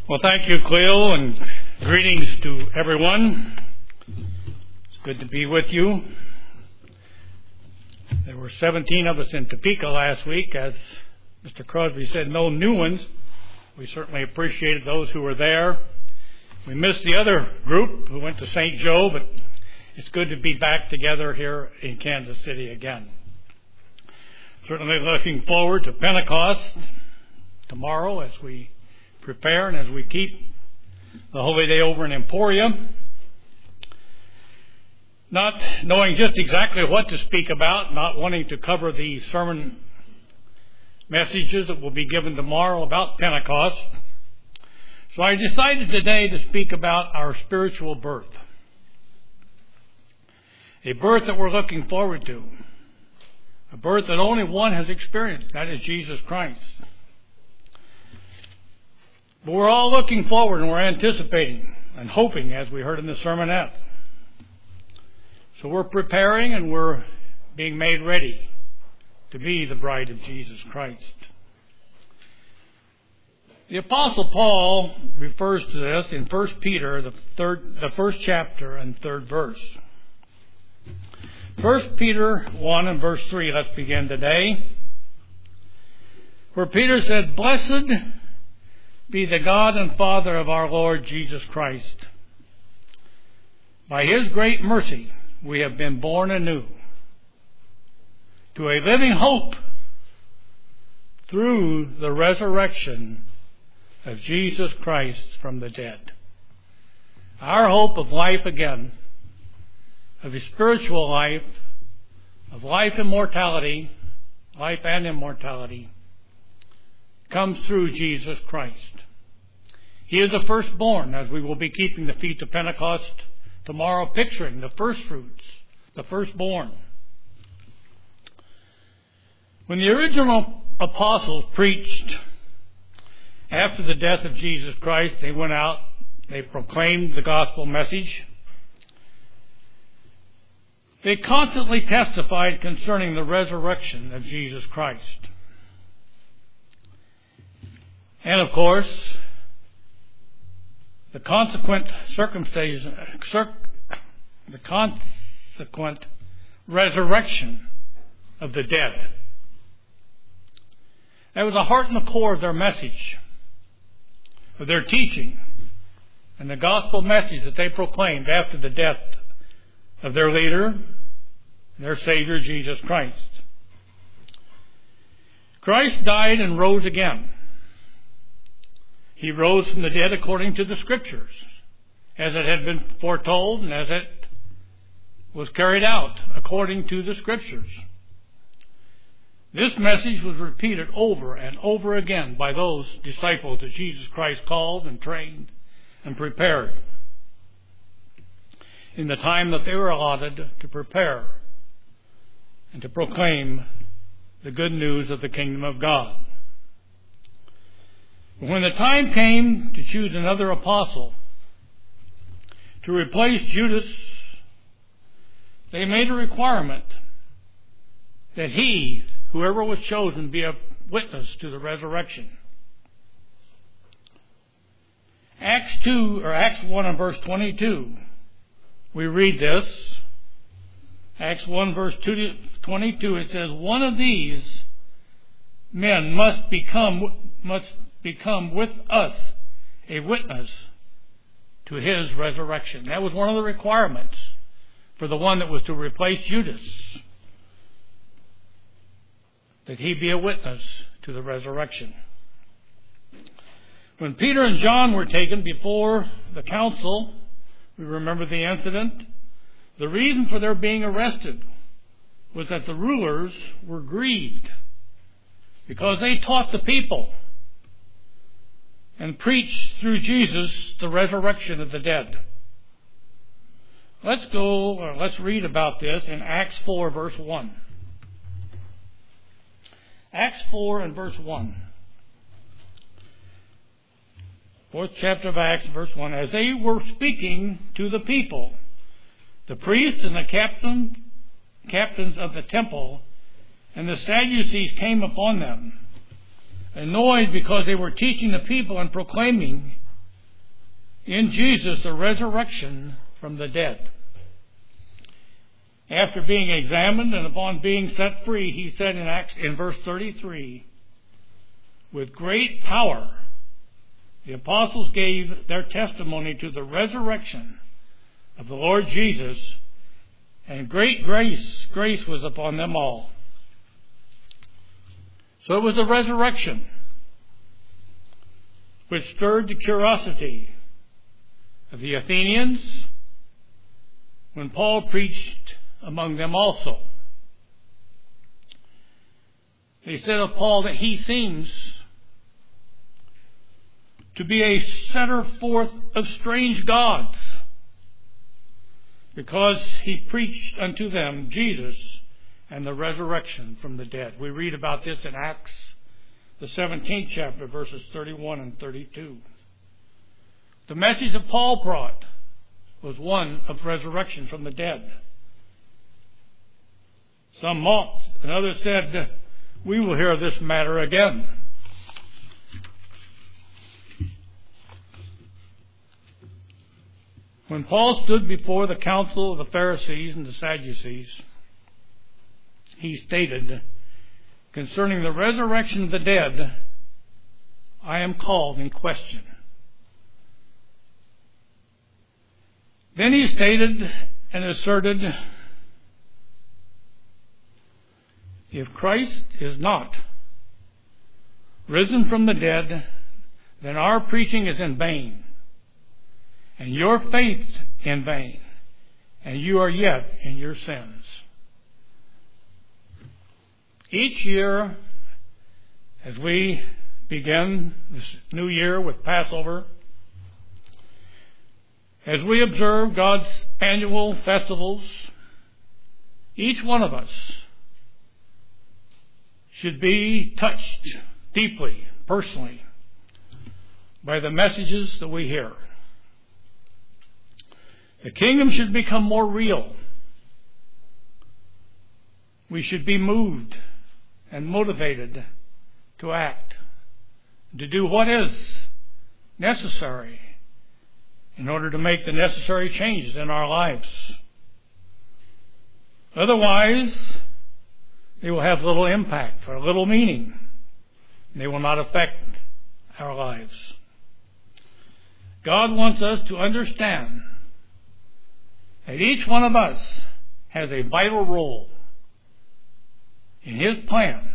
Well, thank you, Cleo, and greetings to everyone. It's good to be with you. There were 17 of us in Topeka last week. As Mr. Crosby said, no new ones. We certainly appreciated those who were there. We missed the other group who went to St. Joe, but it's good to be back together here in Kansas City again. Certainly looking forward to Pentecost tomorrow as we prepare and as we keep the Holy Day over in Emporia. Not knowing just exactly what to speak about, not wanting to cover the sermon messages that will be given tomorrow about Pentecost. So I decided today to speak about our spiritual birth. A birth that we're looking forward to. A birth that only one has experienced, that is Jesus Christ. But we're all looking forward and we're anticipating and hoping, as we heard in the sermonette. So we're preparing and we're being made ready to be the bride of Jesus Christ. The Apostle Paul refers to this in 1 Peter, the first chapter and third verse. 1 Peter 1 and verse 3, let's begin today. Where Peter said, "Blessed be the God and Father of our Lord Jesus Christ. By His great mercy we have been born anew to a living hope through the resurrection of Jesus Christ from the dead." Our hope of life again, of a spiritual life, of life and immortality, comes through Jesus Christ. He is the firstborn, as we will be keeping the Feast of Pentecost tomorrow, picturing the first fruits, the firstborn. When the original apostles preached after the death of Jesus Christ, they went out, they proclaimed the gospel message. They constantly testified concerning the resurrection of Jesus Christ. And of course, the consequent resurrection of the dead. That was the heart and the core of their message, of their teaching, and the gospel message that they proclaimed after the death of their leader, their Savior, Jesus Christ. Christ died and rose again. He rose from the dead according to the Scriptures, as it had been foretold and as it was carried out according to the Scriptures. This message was repeated over and over again by those disciples that Jesus Christ called and trained and prepared in the time that they were allotted to prepare and to proclaim the good news of the kingdom of God. When the time came to choose another apostle to replace Judas, they made a requirement that whoever was chosen, be a witness to the resurrection. Acts 1 and verse 22, we read this. Acts 1 verse 22, it says, "One of these men must become with us a witness to His resurrection." That was one of the requirements for the one that was to replace Judas, that he be a witness to the resurrection. When Peter and John were taken before the council, we remember the incident. The reason for their being arrested was that the rulers were grieved because they taught the people and preached through Jesus the resurrection of the dead. Let's read about this in Acts 4 verse 1. Acts 4 and verse 1. 4th chapter of Acts, verse 1. "As they were speaking to the people, the priests and the captains of the temple and the Sadducees came upon them, annoyed because they were teaching the people and proclaiming in Jesus the resurrection from the dead. After being examined and upon being set free, he said in verse 33, with great power the apostles gave their testimony to the resurrection of the Lord Jesus, and great grace was upon them all. So it was the resurrection which stirred the curiosity of the Athenians when Paul preached among them also. They said of Paul that he seems to be a setter forth of strange gods, because he preached unto them Jesus and the resurrection from the dead. We read about this in Acts, the 17th chapter, verses 31 and 32. The message that Paul brought was one of resurrection from the dead. Some mocked, and others said, we will hear this matter again. When Paul stood before the council of the Pharisees and the Sadducees, he stated, concerning the resurrection of the dead, I am called in question. Then he stated and asserted, if Christ is not risen from the dead, then our preaching is in vain, and your faith in vain, and you are yet in your sins. Each year, as we begin this new year with Passover, as we observe God's annual festivals, each one of us should be touched deeply, personally, by the messages that we hear. The kingdom should become more real. We should be moved and motivated to act, to do what is necessary in order to make the necessary changes in our lives. Otherwise, they will have little impact or little meaning. They will not affect our lives. God wants us to understand that each one of us has a vital role in His plan.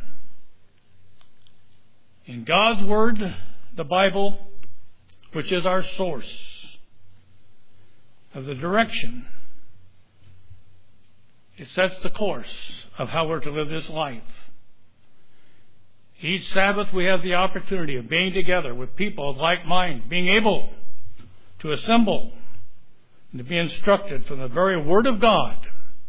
In God's Word, the Bible, which is our source of the direction, it sets the course of how we're to live this life. Each Sabbath we have the opportunity of being together with people of like mind, being able to assemble and to be instructed from the very Word of God.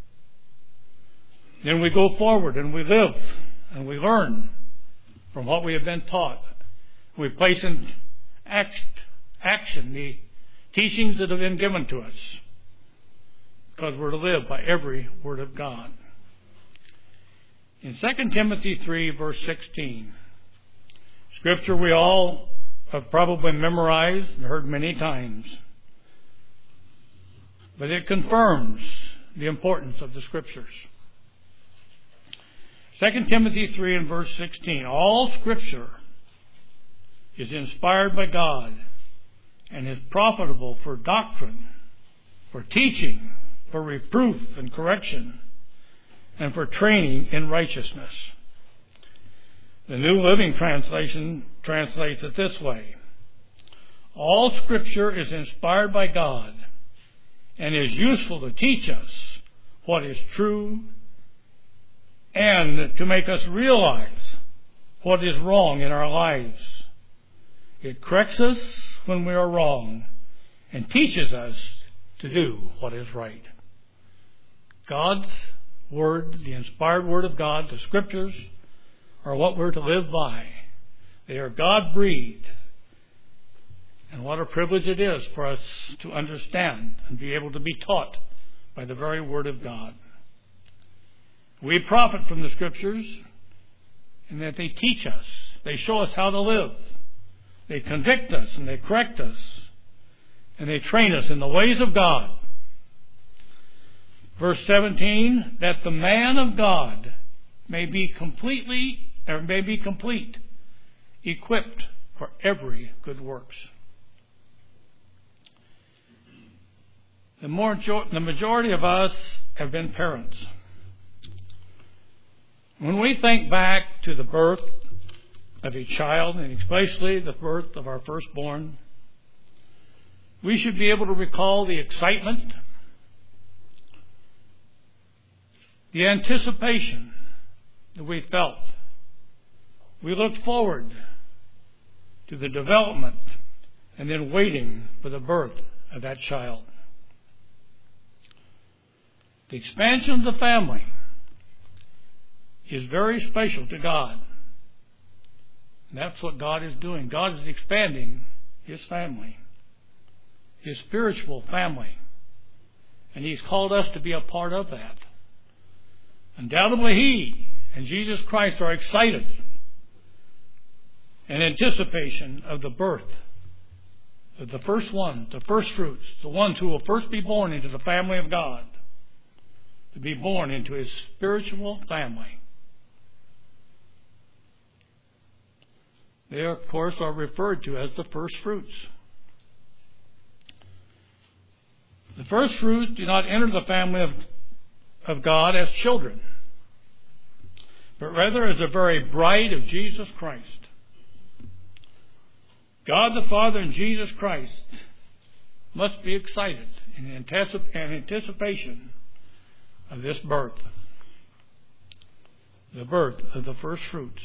Then we go forward and we live and we learn from what we have been taught. We place in action the teachings that have been given to us, because we're to live by every word of God. In 2 Timothy 3, verse 16, scripture we all have probably memorized and heard many times, but it confirms the importance of the scriptures. 2 Timothy 3 and verse 16, all scripture is inspired by God and is profitable for doctrine, for teaching, for reproof and correction, and for training in righteousness. The New Living Translation translates it this way: all Scripture is inspired by God and is useful to teach us what is true and to make us realize what is wrong in our lives. It corrects us when we are wrong and teaches us to do what is right. God's Word, the inspired Word of God, the Scriptures, are what we're to live by. They are God-breathed. And what a privilege it is for us to understand and be able to be taught by the very Word of God. We profit from the Scriptures in that they teach us. They show us how to live. They convict us and they correct us. and they train us in the ways of God. Verse 17, that the man of God may be complete, equipped for every good works. The majority of us have been parents. When we think back to the birth of a child, and especially the birth of our firstborn, we should be able to recall the excitement, the anticipation that we felt. We looked forward to the development and then waiting for the birth of that child. The expansion of the family is very special to God. And that's what God is doing. God is expanding His family, His spiritual family. And He's called us to be a part of that. Undoubtedly, He and Jesus Christ are excited in anticipation of the birth of the first one, the first fruits, the ones who will first be born into the family of God, to be born into His spiritual family. They, of course, are referred to as the first fruits. The first fruits do not enter the family of God as children, but rather as the very bride of Jesus Christ. God the Father and Jesus Christ must be excited in anticipation of this birth, the birth of the first fruits.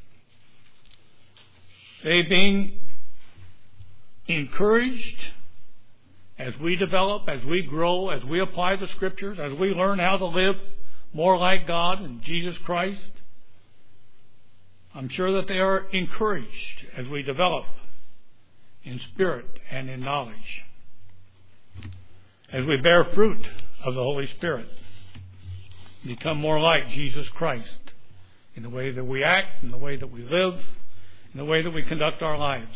They being encouraged as we develop, as we grow, as we apply the Scriptures, as we learn how to live more like God and Jesus Christ. I'm sure that they are encouraged as we develop in spirit and in knowledge, as we bear fruit of the Holy Spirit, become more like Jesus Christ in the way that we act, in the way that we live, in the way that we conduct our lives.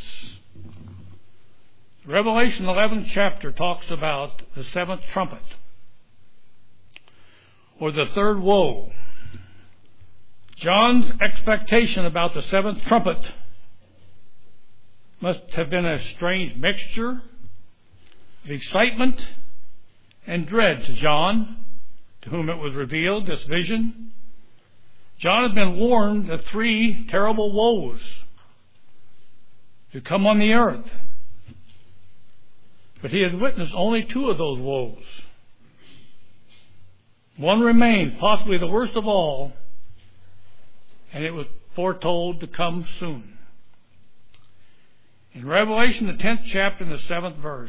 Revelation 11th chapter talks about the seventh trumpet, or the third woe. John's expectation about the seventh trumpet must have been a strange mixture of excitement and dread to John, to whom it was revealed, this vision. John had been warned of three terrible woes to come on the earth, but he had witnessed only two of those woes. One remained, possibly the worst of all, and it was foretold to come soon. In Revelation, the 10th chapter and the 7th verse,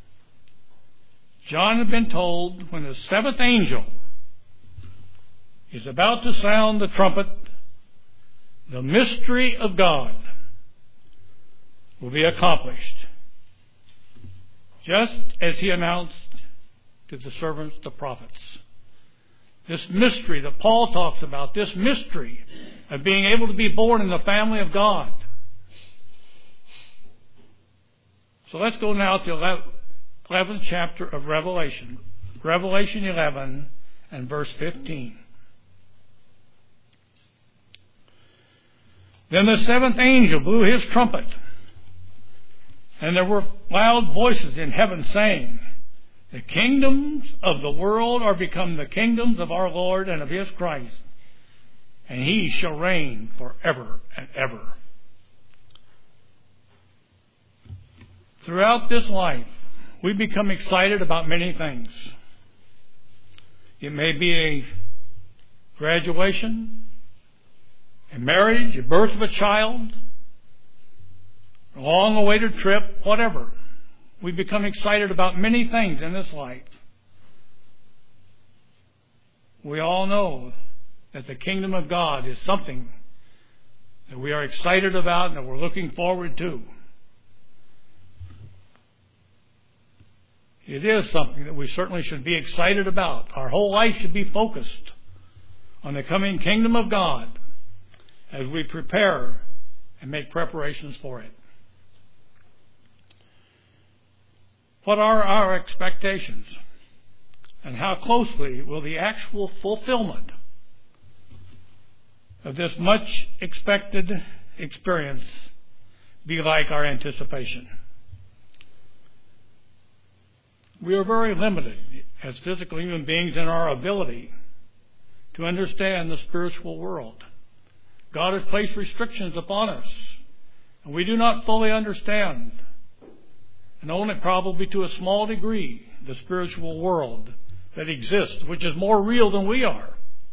John had been told when the seventh angel is about to sound the trumpet, the mystery of God will be accomplished, just as He announced to the servants, the prophets. This mystery that Paul talks about, this mystery of being able to be born in the family of God. So let's go now to the 11th chapter of Revelation. Revelation 11 and verse 15. Then the seventh angel blew his trumpet, and there were loud voices in heaven saying, the kingdoms of the world are become the kingdoms of our Lord and of His Christ, and He shall reign forever and ever. Throughout this life, we become excited about many things. It may be a graduation, a marriage, a birth of a child, a long-awaited trip, whatever. We become excited about many things in this life. We all know that the kingdom of God is something that we are excited about and that we're looking forward to. It is something that we certainly should be excited about. Our whole life should be focused on the coming kingdom of God as we prepare and make preparations for it. What are our expectations? And how closely will the actual fulfillment of this much expected experience be like our anticipation? We are very limited as physical human beings in our ability to understand the spiritual world. God has placed restrictions upon us, and we do not fully understand, and only probably to a small degree, the spiritual world that exists, which is more real than we are.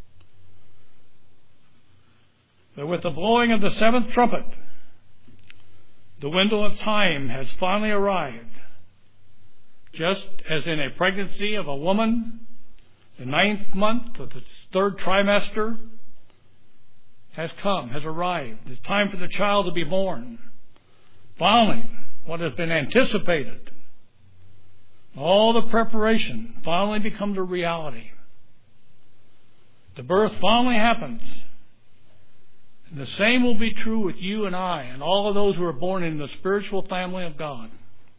But with the blowing of the seventh trumpet, the window of time has finally arrived. Just as in a pregnancy of a woman, the 9th month of the 3rd trimester has come, has arrived. It's time for the child to be born. Finally, what has been anticipated, all the preparation finally becomes a reality. The birth finally happens. And the same will be true with you and I and all of those who are born in the spiritual family of God.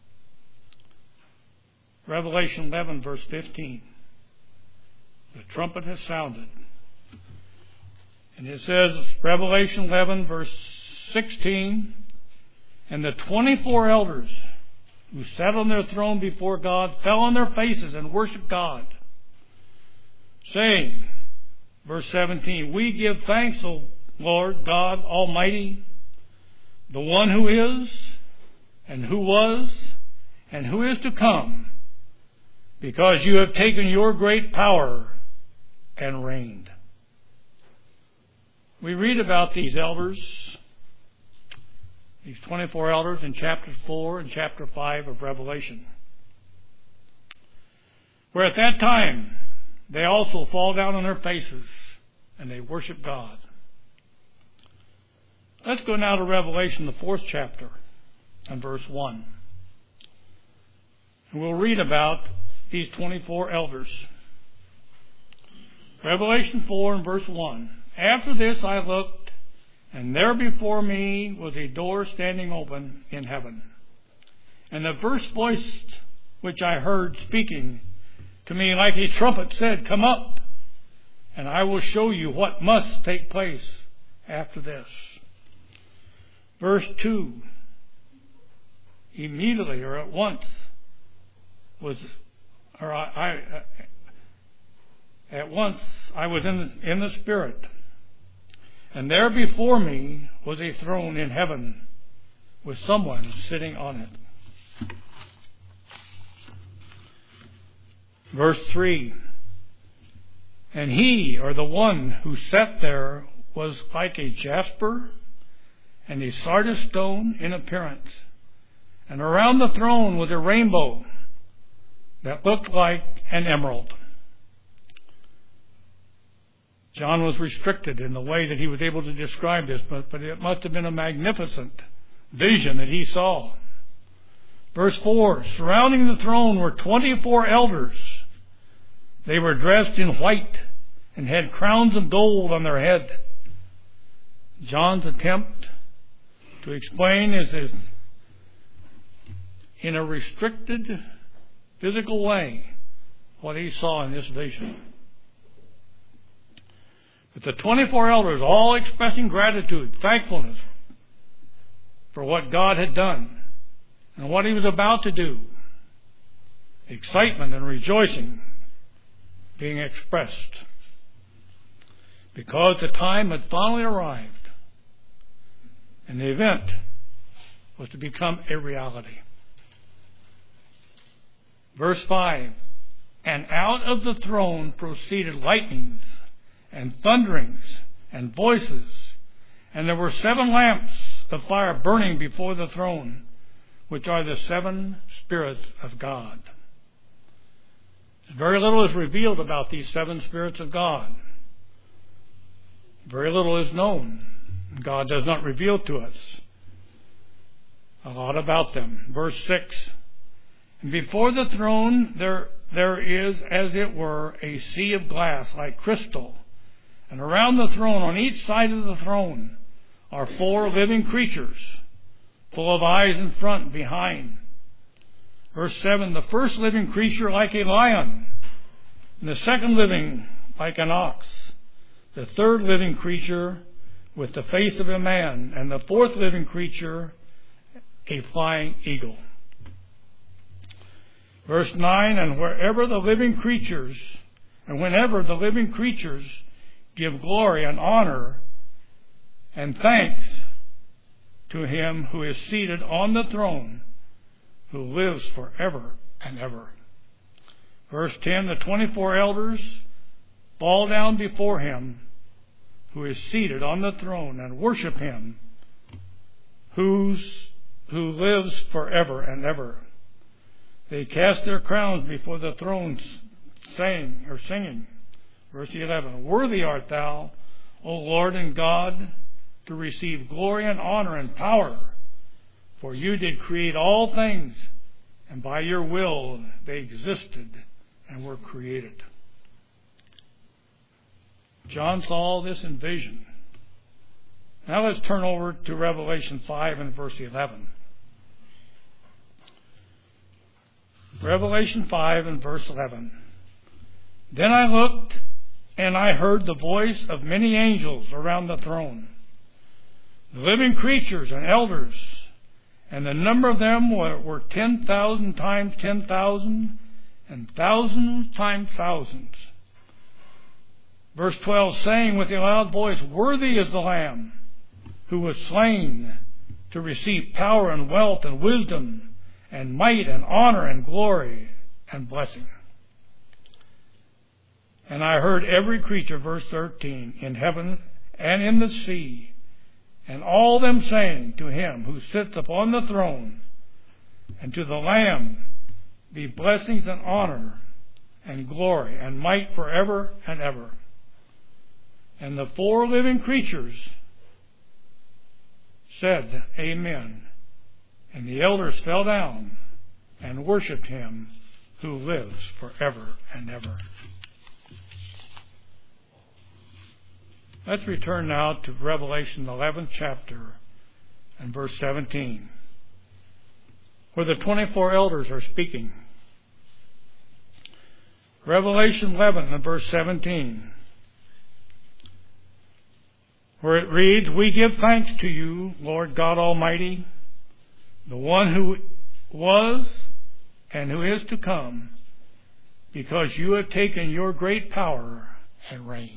Revelation 11, verse 15. The trumpet has sounded. And it says, Revelation 11, verse 16, and the 24 elders who sat on their throne before God fell on their faces and worshiped God, saying, verse 17, we give thanks, O Lord God Almighty, the one who is, and who was, and who is to come, because you have taken your great power and reigned. We read about these elders, these 24 elders, in chapter 4 and chapter 5 of Revelation, where at that time they also fall down on their faces and they worship God. Let's go now to Revelation, the 4th chapter, and verse 1. And we'll read about these 24 elders. Revelation 4 and verse 1. After this I looked, and there before me was a door standing open in heaven. And the first voice which I heard speaking to me like a trumpet said, come up, and I will show you what must take place after this. Verse 2. Immediately or at once I was in the Spirit, and there before me was a throne in heaven with someone sitting on it. Verse 3. And he, or the one who sat there, was like a jasper and a sardis stone in appearance. And around the throne was a rainbow that looked like an emerald. John was restricted in the way that he was able to describe this, but it must have been a magnificent vision that he saw. Verse 4, surrounding the throne were 24 elders. They were dressed in white and had crowns of gold on their head. John's attempt to explain is in a restricted physical way what he saw in this vision. But the 24 elders all expressing gratitude, thankfulness for what God had done and what he was about to do. Excitement and rejoicing being expressed because the time had finally arrived and the event was to become a reality. Verse 5, and out of the throne proceeded lightnings and thunderings and voices, and there were 7 lamps of fire burning before the throne, which are the 7 spirits of God. Very little is revealed about these 7 spirits of God. Very little is known. God does not reveal to us a lot about them. Verse 6, and before the throne there is, as it were, a sea of glass like crystal. And around the throne, on each side of the throne, are 4 living creatures, full of eyes in front and behind. Verse 7, the first living creature like a lion, and the second living like an ox, the third living creature with the face of a man, and the fourth living creature a flying eagle. Verse 9, and whenever the living creatures give glory and honor and thanks to him who is seated on the throne, who lives forever and ever. Verse 10, the 24 elders fall down before him who is seated on the throne and worship him who lives forever and ever. They cast their crowns before the throne, singing. Verse 11, worthy art thou, O Lord and God, to receive glory and honor and power, for you did create all things, and by your will they existed and were created. John saw all this in vision. Now let's turn over to Revelation 5 and verse 11. Revelation 5 and verse 11. Then I looked, and I heard the voice of many angels around the throne, the living creatures and elders, and the number of them were 10,000 times 10,000, and thousands times thousands. Verse 12, saying with a loud voice, worthy is the Lamb who was slain to receive power and wealth and wisdom and might and honor and glory and blessing. And I heard every creature, verse 13, in heaven and in the sea, and all them saying to him who sits upon the throne and to the Lamb be blessings and honor and glory and might forever and ever. And the four living creatures said, Amen. And the elders fell down and worshipped him who lives forever and ever. Let's return now to Revelation 11th chapter and verse 17, where the 24 elders are speaking. Revelation 11 and verse 17, where it reads, we give thanks to you, Lord God Almighty, the one who was and who is to come, because you have taken your great power and reigned.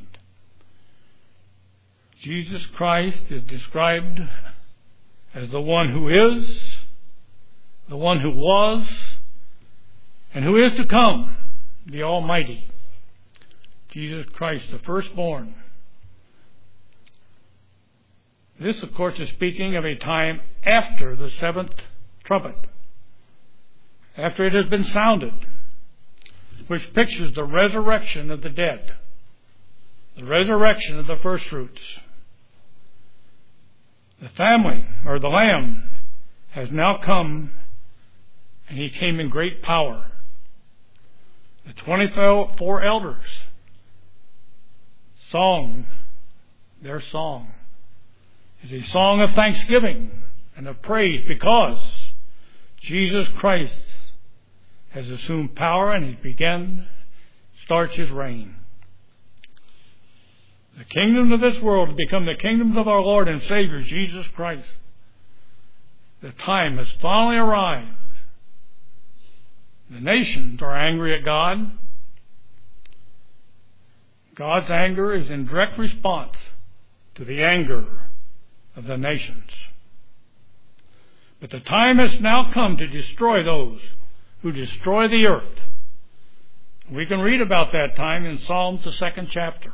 Jesus Christ is described as the one who is, the one who was, and who is to come, the Almighty. Jesus Christ, the firstborn. This, of course, is speaking of a time after the seventh trumpet, after it has been sounded, which pictures the resurrection of the dead, the resurrection of the firstfruits. The family, or the Lamb, has now come, and he came in great power. The 24 elders song, their song is a song of thanksgiving and of praise, because Jesus Christ has assumed power and he starts his reign. The kingdom of this world has become the kingdom of our Lord and Savior, Jesus Christ. The time has finally arrived. The nations are angry at God. God's anger is in direct response to the anger of the nations. But the time has now come to destroy those who destroy the earth. We can read about that time in Psalms, the 2nd chapter.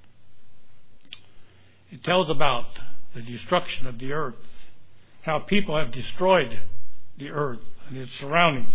It tells about the destruction of the earth, how people have destroyed the earth and its surroundings.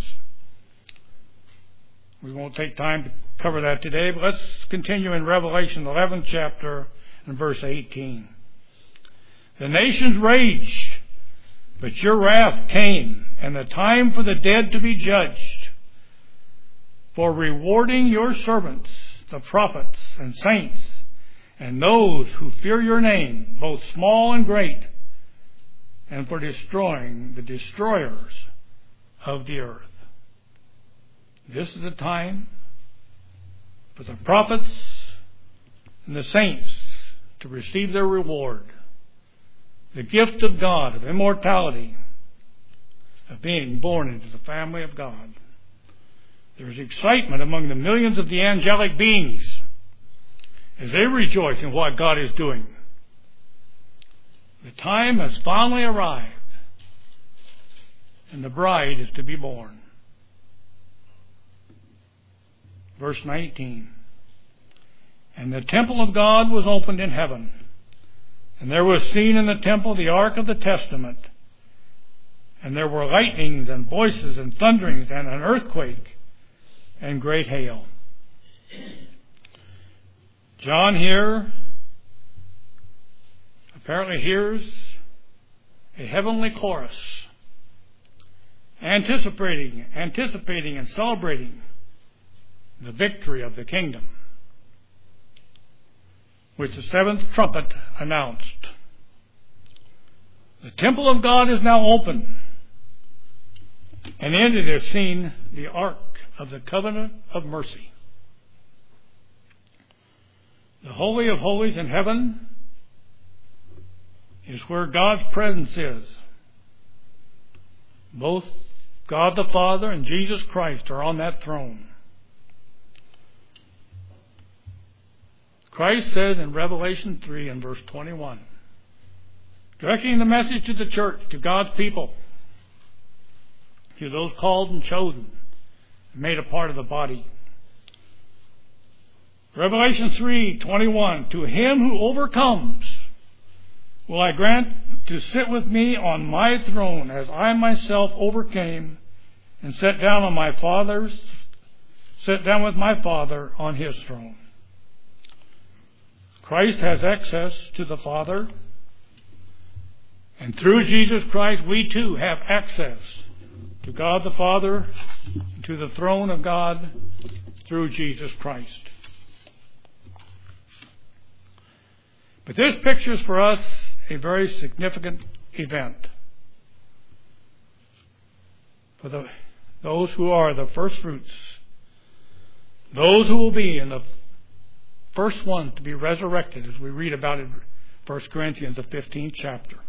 We won't take time to cover that today, but let's continue in Revelation 11th chapter and verse 18. The nations raged, but your wrath came, and the time for the dead to be judged, for rewarding your servants, the prophets and saints, and those who fear your name, both small and great, and for destroying the destroyers of the earth. This is the time for the prophets and the saints to receive their reward, the gift of God, of immortality, of being born into the family of God. There's excitement among the millions of the angelic beings as they rejoice in what God is doing. The time has finally arrived, and the bride is to be born. Verse 19. And the temple of God was opened in heaven, and there was seen in the temple the ark of the testament, and there were lightnings and voices and thunderings and an earthquake and great hail. John here apparently hears a heavenly chorus anticipating and celebrating the victory of the kingdom, which the seventh trumpet announced. The temple of God is now open, and in it is seen the ark of the covenant of mercy. The Holy of Holies in heaven is where God's presence is. Both God the Father and Jesus Christ are on that throne. Christ says in Revelation 3 and verse 21, directing the message to the church, to God's people, to those called and chosen, made a part of the body. Revelation 3:21, to him who overcomes will I grant to sit with me on my throne, as I myself overcame and sat down with my Father on his throne. Christ has access to the Father, and through Jesus Christ we too have access to God the Father, to the throne of God through Jesus Christ. But this pictures for us a very significant event. For those who are the first fruits, those who will be in the first one to be resurrected, as we read about in 1 Corinthians, the 15th chapter.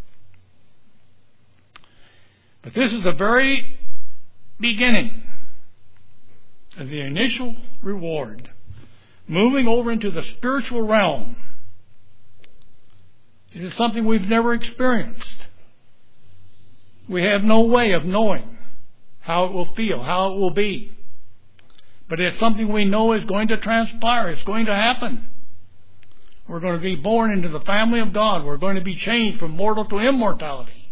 But this is the very beginning of the initial reward, moving over into the spiritual realm. It is something we've never experienced. We have no way of knowing how it will feel, how it will be. But it's something we know is going to transpire. It's going to happen. We're going to be born into the family of God. We're going to be changed from mortal to immortality,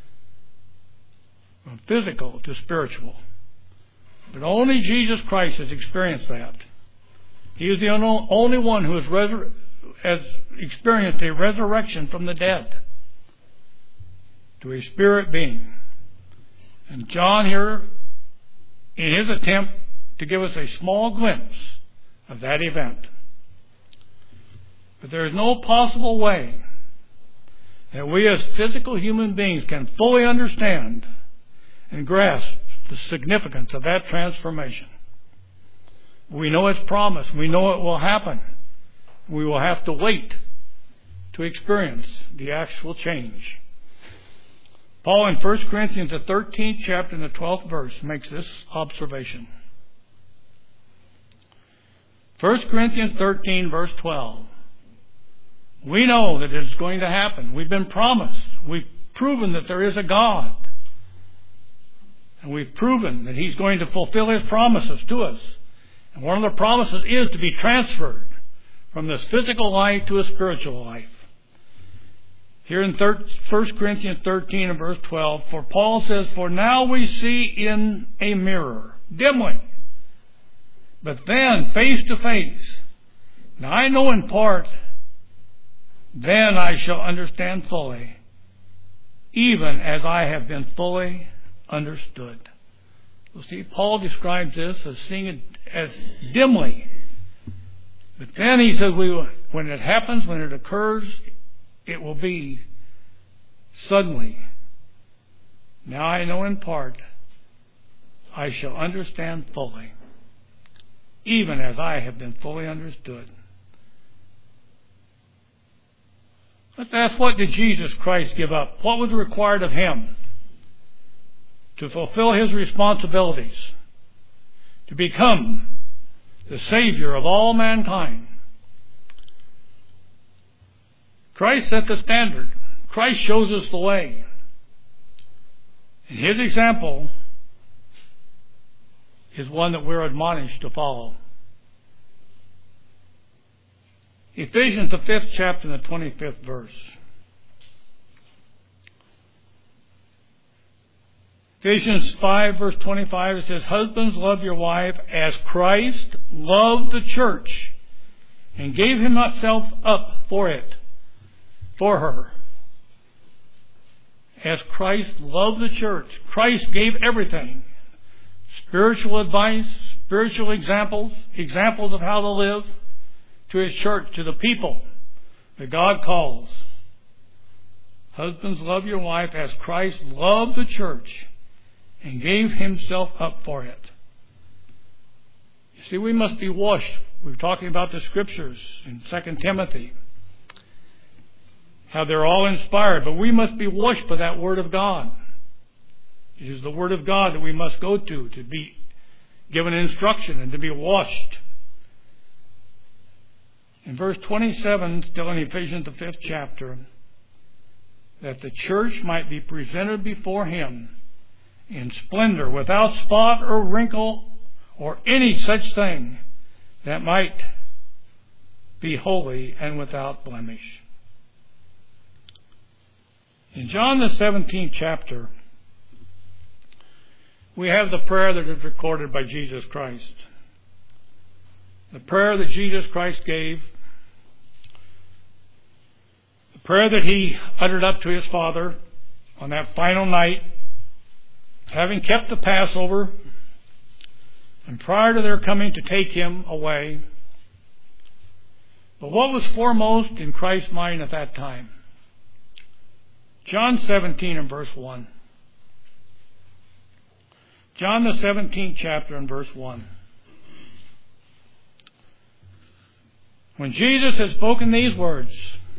from physical to spiritual. But only Jesus Christ has experienced that. He is the only one who has experienced a resurrection from the dead to a spirit being. And John here, in his attempt to give us a small glimpse of that event. But there is no possible way that we as physical human beings can fully understand and grasp the significance of that transformation. We know it's promised. We know it will happen. We will have to wait to experience the actual change. Paul in 1 Corinthians, the 13th chapter and the 12th verse, makes this observation. 1 Corinthians 13, verse 12. We know that it is going to happen. We've been promised. We've proven that there is a God. And we've proven that He's going to fulfill His promises to us. And one of the promises is to be transferred from this physical life to a spiritual life. Here in 1 Corinthians 13 and verse 12, for Paul says, for now we see in a mirror, dimly, but then face to face. Now I know in part, then I shall understand fully, even as I have been fully understood. You see, Paul describes this as seeing it as dimly. But then he says, when it happens, when it occurs, it will be suddenly. Now I know in part, I shall understand fully. even as I have been fully understood. Let's ask, what did Jesus Christ give up? What was required of him to fulfill his responsibilities, to become the Savior of all mankind? Christ set the standard. Christ shows us the way. And his example is one that we're admonished to follow. Ephesians, the 5th chapter and the 25th verse. Ephesians 5, verse 25, it says, "Husbands, love your wife as Christ loved the church and gave himself up for her. As Christ loved the church. Christ gave everything. Spiritual advice, spiritual examples of how to live to his church, to the people that God calls. Husbands, love your wife as Christ loved the church and gave himself up for it." You see, we must be washed. We're talking about the scriptures in 2 Timothy, how they're all inspired, but we must be washed by that Word of God. It is the Word of God that we must go to be given instruction and to be washed. In verse 27, still in Ephesians, the 5th chapter, that the church might be presented before him in splendor, without spot or wrinkle or any such thing, that might be holy and without blemish. In John, the 17th chapter, we have the prayer that is recorded by Jesus Christ. The prayer that Jesus Christ gave, the prayer that he uttered up to his Father on that final night, having kept the Passover, and prior to their coming to take him away. But what was foremost in Christ's mind at that time? John 17 and verse 1. John, the 17th chapter and verse 1. When Jesus had spoken these words,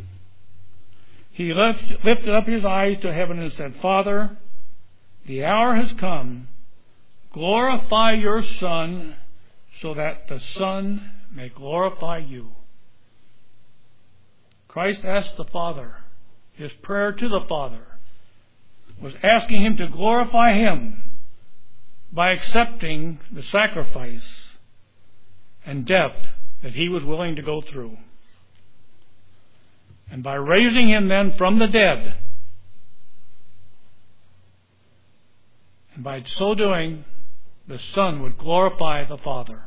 he lifted up his eyes to heaven and said, "Father, the hour has come. Glorify your Son, so that the Son may glorify you." Christ asked the Father, his prayer to the Father was asking him to glorify him by accepting the sacrifice and death that he was willing to go through. And by raising him then from the dead, and by so doing, the Son would glorify the Father.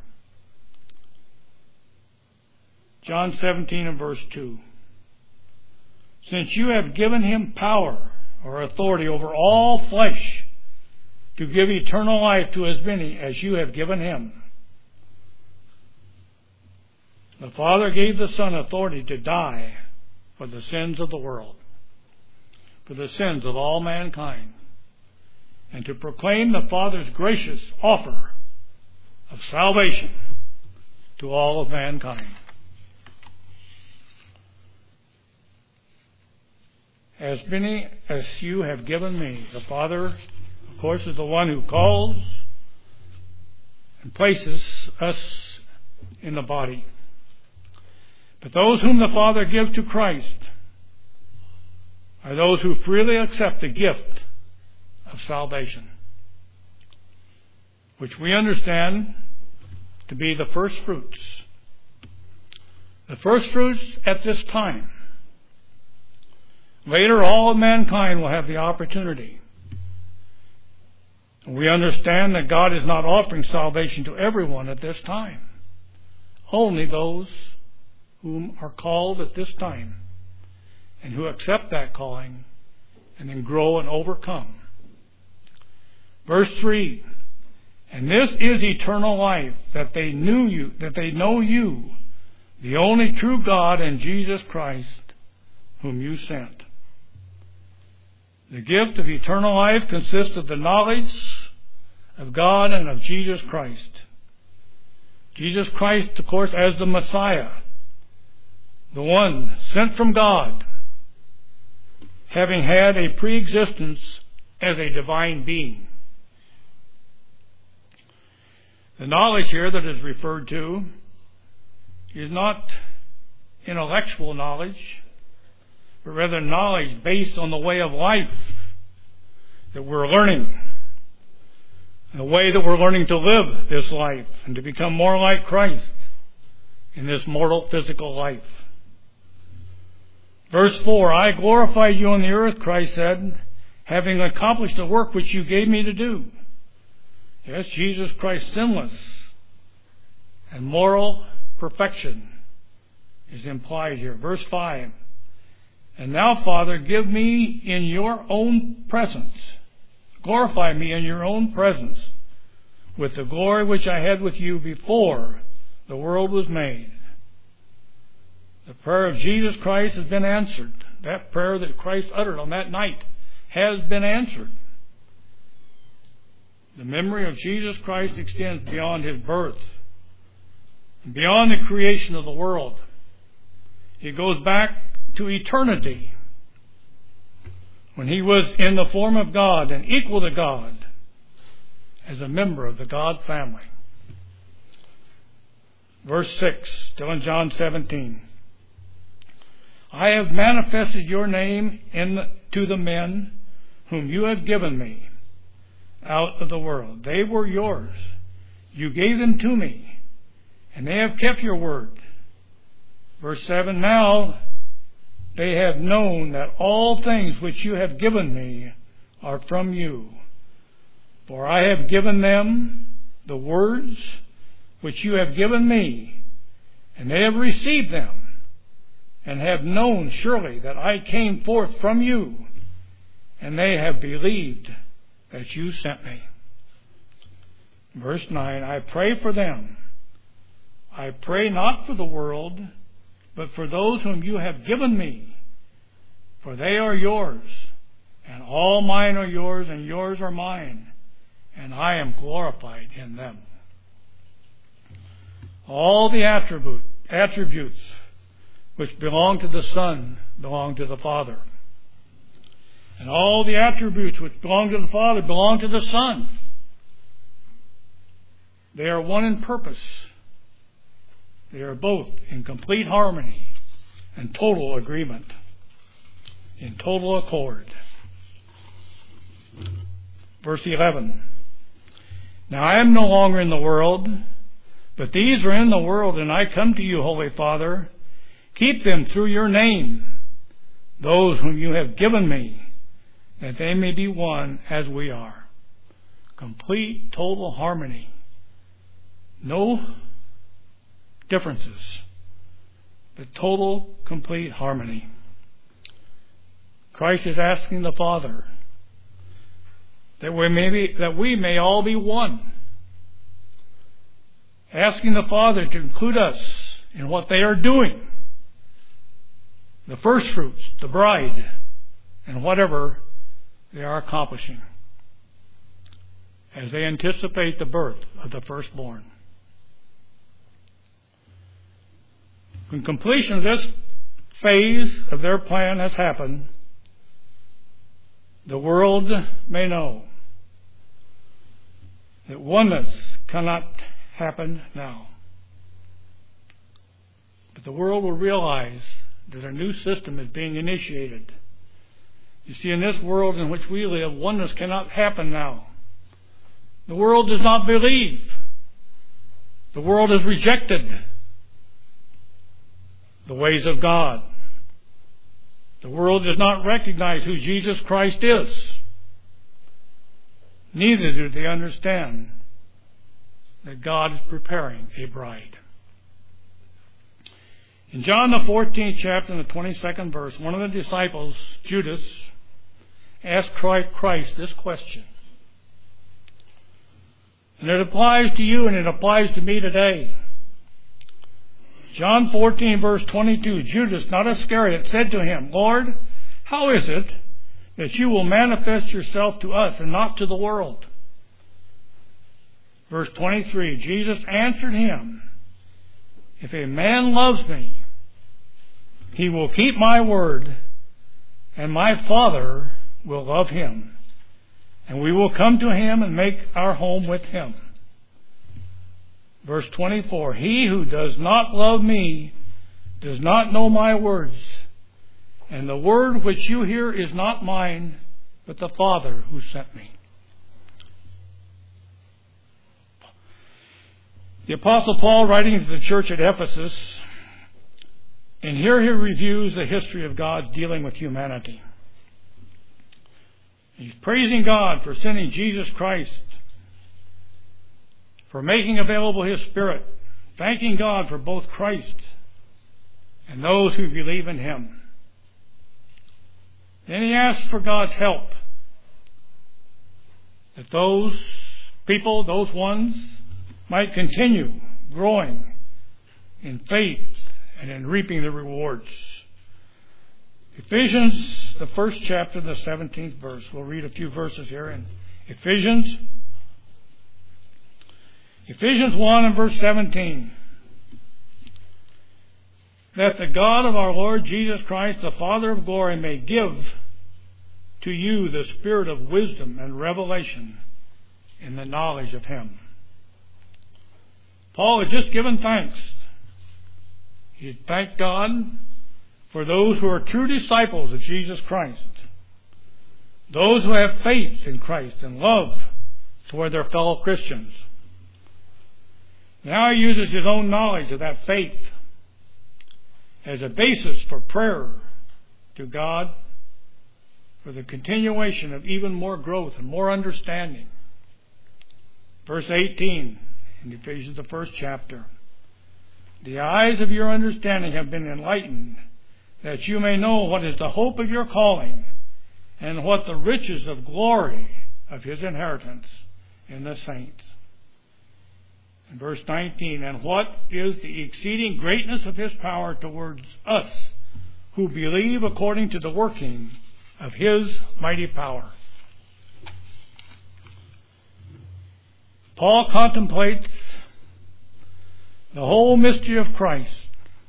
John 17 and verse 2. "Since you have given him power or authority over all flesh to give eternal life to as many as you have given him." The Father gave the Son authority to die for the sins of the world, for the sins of all mankind, and to proclaim the Father's gracious offer of salvation to all of mankind. "As many as you have given me." The Father, of course, is the one who calls and places us in the body. But those whom the Father gives to Christ are those who freely accept the gift of salvation, which we understand to be the first fruits. The first fruits at this time. Later, all of mankind will have the opportunity. We understand that God is not offering salvation to everyone at this time. Only those whom are called at this time and who accept that calling and then grow and overcome. Verse 3, "And this is eternal life, that they know you, the only true God, and Jesus Christ, whom you sent." The gift of eternal life consists of the knowledge of God and of Jesus Christ. Jesus Christ, of course, as the Messiah, the one sent from God, having had a pre-existence as a divine being. The knowledge here that is referred to is not intellectual knowledge, but rather knowledge based on the way of life that we're learning, the way that we're learning to live this life and to become more like Christ in this mortal physical life. Verse 4, I glorified you on the earth, Christ said, having accomplished the work which you gave me to do. Yes, Jesus Christ, sinless and moral perfection is implied here. Verse 5, and now, Father, give me in your own presence, glorify me in your own presence with the glory which I had with you before the world was made. The prayer of Jesus Christ has been answered. That prayer that Christ uttered on that night has been answered. The memory of Jesus Christ extends beyond his birth, and beyond the creation of the world. It goes back to eternity, when he was in the form of God and equal to God as a member of the God family. Verse 6, still in John 17. I have manifested your name to the men whom you have given me out of the world. They were yours. You gave them to me, and they have kept your word. Verse 7, now they have known that all things which you have given me are from you. For I have given them the words which you have given me, and they have received them, and have known surely that I came forth from you, and they have believed that you sent me. Verse 9, I pray for them. I pray not for the world, but for those whom you have given me. For they are yours, and all mine are yours, and yours are mine, and I am glorified in them. All the attributes which belong to the Son belong to the Father. And all the attributes which belong to the Father belong to the Son. They are one in purpose. They are both in complete harmony and total agreement, in total accord. Verse 11. Now I am no longer in the world, but these are in the world, and I come to you, Holy Father. Keep them through your name, those whom you have given me, that they may be one as we are. Complete, total harmony. No differences, but total, complete harmony. Christ is asking the Father that we may all be one. Asking the Father to include us in what they are doing. The first fruits, the bride, and whatever they are accomplishing as they anticipate the birth of the firstborn. When completion of this phase of their plan has happened, the world may know that oneness cannot happen now. But the world will realize that a new system is being initiated. You see, in this world in which we live, oneness cannot happen now. The world does not believe. The world has rejected the ways of God. The world does not recognize who Jesus Christ is. Neither do they understand that God is preparing a bride. In John the 14th chapter and the 22nd verse, one of the disciples, Judas, asked Christ this question. And it applies to you and it applies to me today. John 14 verse 22, Judas, not Iscariot, said to him, Lord, how is it that you will manifest yourself to us and not to the world? Verse 23, Jesus answered him, "If a man loves me, he will keep my word, and my Father will love him, and we will come to him and make our home with him." Verse 24, "He who does not love me does not know my words, and the word which you hear is not mine, but the Father who sent me." The Apostle Paul, writing to the church at Ephesus, and here he reviews the history of God's dealing with humanity. He's praising God for sending Jesus Christ, for making available His Spirit, thanking God for both Christ and those who believe in Him. Then he asks for God's help, that those people, those ones, might continue growing in faith and in reaping the rewards. Ephesians, the first chapter, the 17th verse. We'll read a few verses here in Ephesians 1 and verse 17. "That the God of our Lord Jesus Christ, the Father of glory, may give to you the spirit of wisdom and revelation in the knowledge of Him." Paul had just given thanks. He had thanked God for those who are true disciples of Jesus Christ, those who have faith in Christ and love toward their fellow Christians. Now he uses his own knowledge of that faith as a basis for prayer to God for the continuation of even more growth and more understanding. Verse 18 in Ephesians, the first chapter. "The eyes of your understanding have been enlightened, that you may know what is the hope of your calling, and what the riches of glory of His inheritance in the saints." In verse 19, "And what is the exceeding greatness of His power towards us, who believe, according to the working of His mighty power." Paul contemplates the whole mystery of Christ,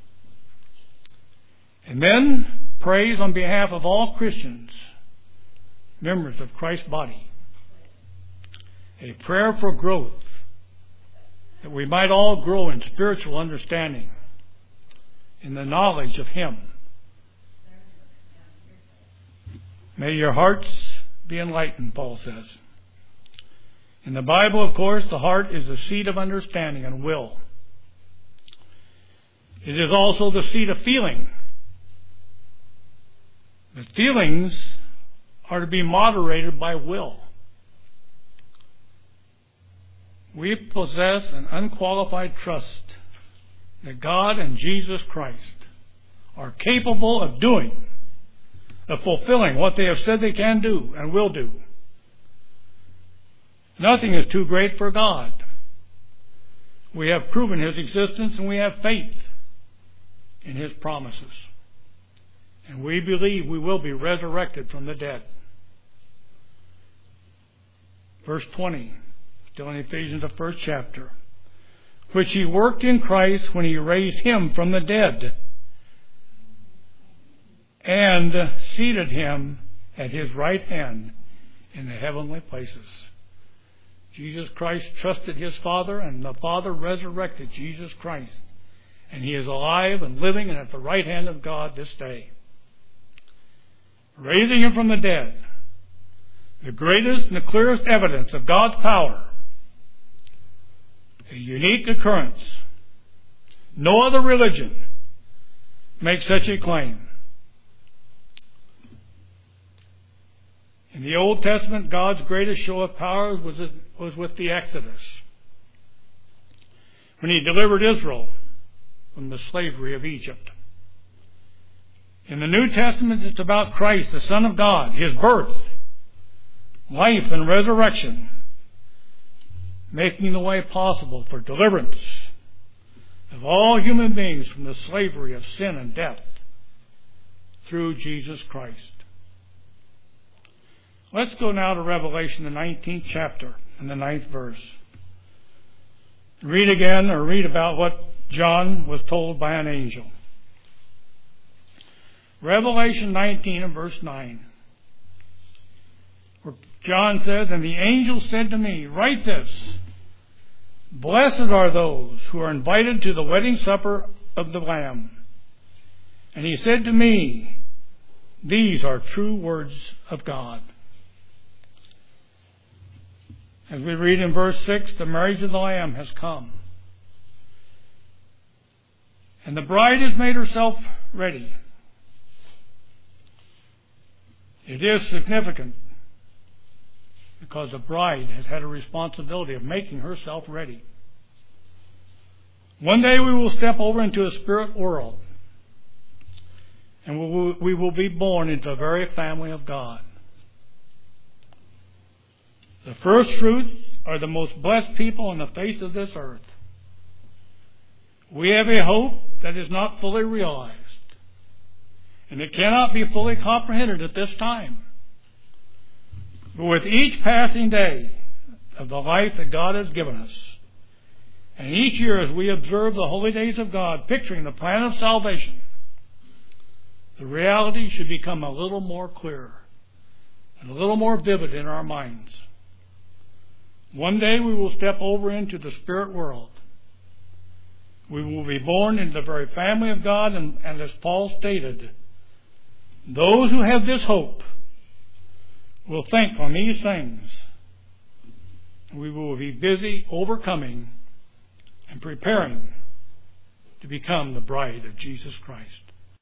and then prays on behalf of all Christians, members of Christ's body, a prayer for growth, that we might all grow in spiritual understanding, in the knowledge of Him. May your hearts be enlightened, Paul says. In the Bible, of course, the heart is the seat of understanding and will. It is also the seat of feeling. The feelings are to be moderated by will. We possess an unqualified trust that God and Jesus Christ are capable of doing, of fulfilling what they have said they can do and will do. Nothing is too great for God. We have proven His existence, and we have faith in His promises. And we believe we will be resurrected from the dead. Verse 20, still in Ephesians, the first chapter. "Which He worked in Christ when He raised Him from the dead, and seated Him at His right hand in the heavenly places." Jesus Christ trusted His Father, and the Father resurrected Jesus Christ. And He is alive and living and at the right hand of God this day. Raising Him from the dead, the greatest and the clearest evidence of God's power. A unique occurrence. No other religion makes such a claim. In the Old Testament, God's greatest show of power was with the Exodus, when He delivered Israel from the slavery of Egypt. In the New Testament, it's about Christ, the Son of God, His birth, life, and resurrection, making the way possible for deliverance of all human beings from the slavery of sin and death through Jesus Christ. Let's go now to Revelation, the 19th chapter and the 9th verse. read again or read about what John was told by an angel. Revelation 19 and verse 9. Where John says, "And the angel said to me, write this, blessed are those who are invited to the wedding supper of the Lamb. And he said to me, these are true words of God." As we read in verse 6, the marriage of the Lamb has come. And the bride has made herself ready. It is significant because the bride has had a responsibility of making herself ready. One day we will step over into a spirit world, and we will be born into the very family of God. The first fruits are the most blessed people on the face of this earth. We have a hope that is not fully realized, and it cannot be fully comprehended at this time. But with each passing day of the life that God has given us, and each year as we observe the holy days of God, picturing the plan of salvation, the reality should become a little more clear and a little more vivid in our minds. One day we will step over into the spirit world. We will be born into the very family of God, and as Paul stated, those who have this hope will think on these things. We will be busy overcoming and preparing to become the bride of Jesus Christ.